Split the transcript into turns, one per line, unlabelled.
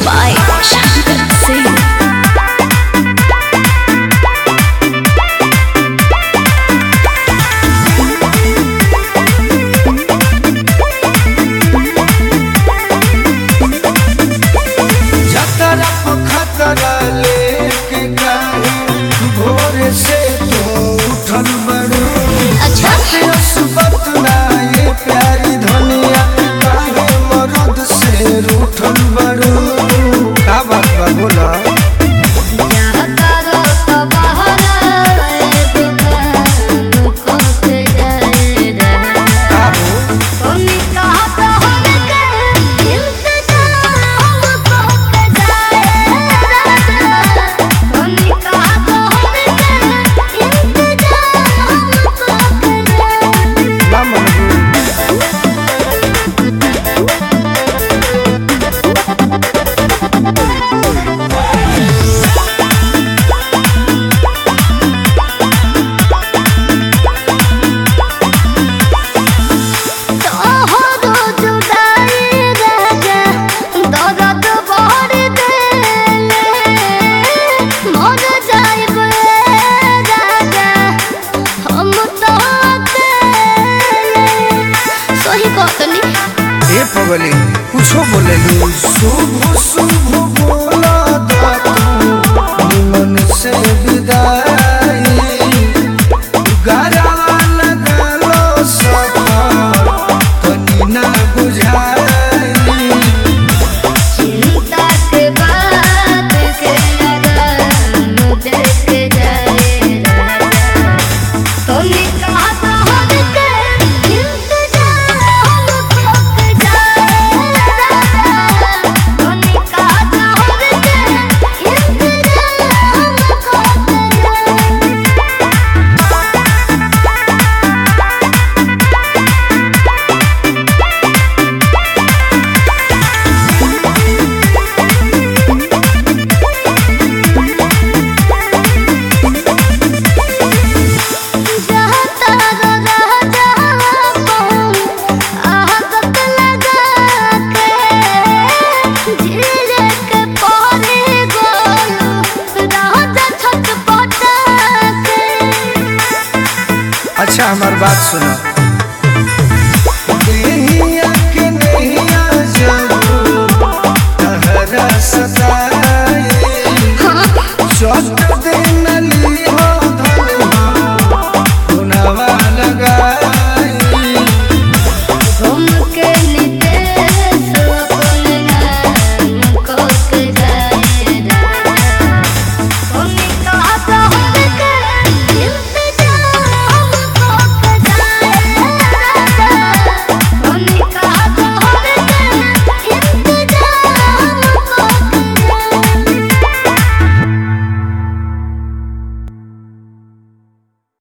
by Shankar Singh.
से तो उठल बड़ू
अच्छा
सुबत ना ये प्यारी धनिया काहे मरद से रूठल बड़ू का बात बा बोला पगली कुछो बोले शुभ शुभ बोला मन से विदाई गरवा लगलो सफर तनी ना बुझाई
चिंता के बात के अगर देख जाए तुमने कहा था
अच्छा हमार बात सुनो